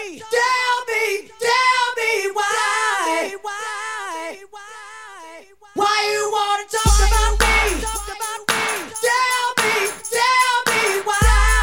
Tell me why you wanna talk about me? Tell me why.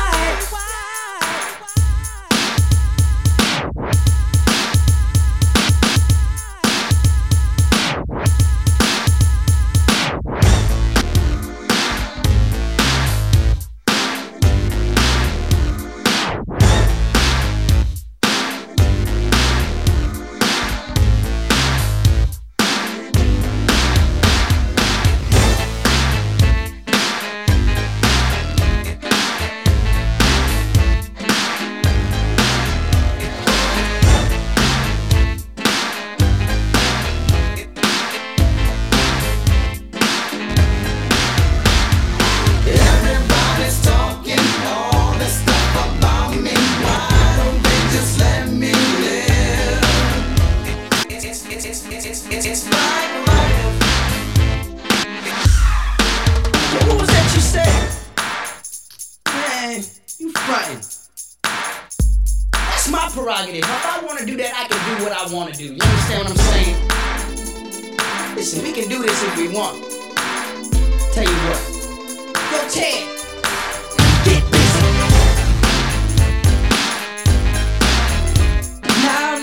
It's my life. What was that you said? Man, you frontin'. That's my prerogative. If I wanna do that, I can do what I wanna do. You understand what I'm saying? Listen, we can do this if we want. Tell you what. Yo, Ted, get busy. Now.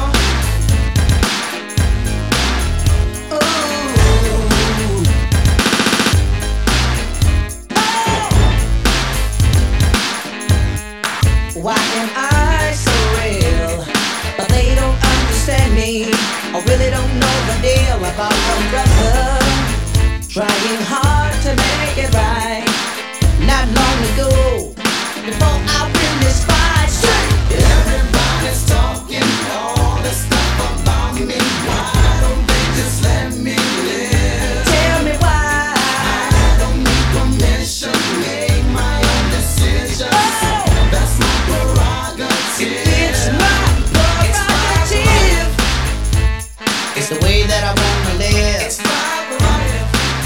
Why am I so real? But they don't understand me. I really don't know the deal about my brother. Trying hard to make it right. Not long ago, before I win this fight. Everybody's talking all this stuff about me. Why don't they just let me live? Tell me why. I don't need permission, make my own decisions. That's my prerogative. It's my prerogative. It's the way that I wanna live. It's my prerogative.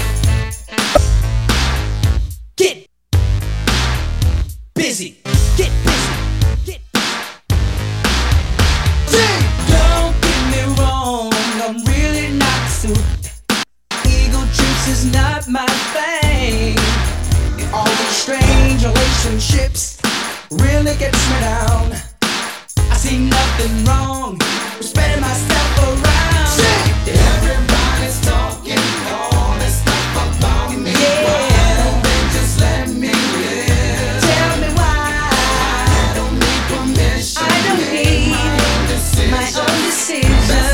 Get busy. Get busy. Get busy. Don't get me wrong, I'm really not suited. Ego trips is not my thing. All these strange relationships really gets me down. I see nothing wrong with spreading myself around. Everybody's talking all this stuff about me. Yeah. Why don't they just let me live? Tell me why. I don't need permission. I don't need my own decision.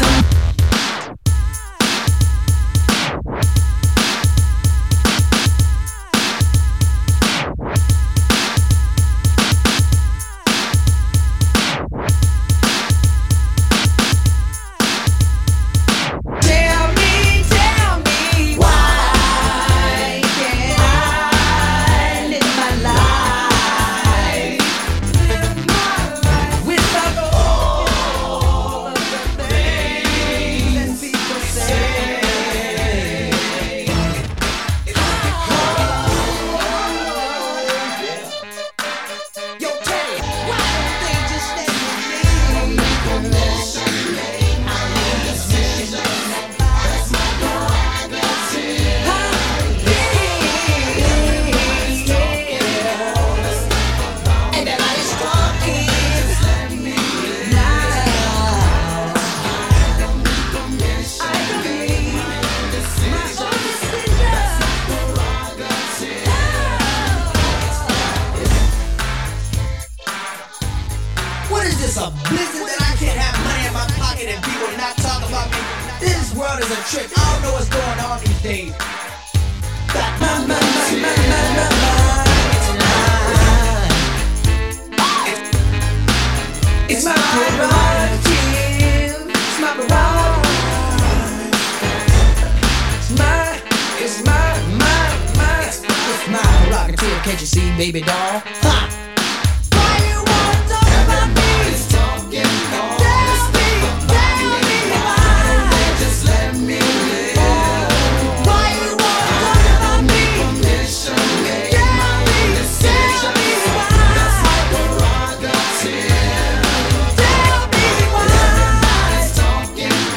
A business that I can't have money in my pocket and people not talk about me. This world is a trick. I don't know what's going on these days. It's my prerogative. It's my prerogative. It's my prerogative. Can't you see, baby doll? Ha!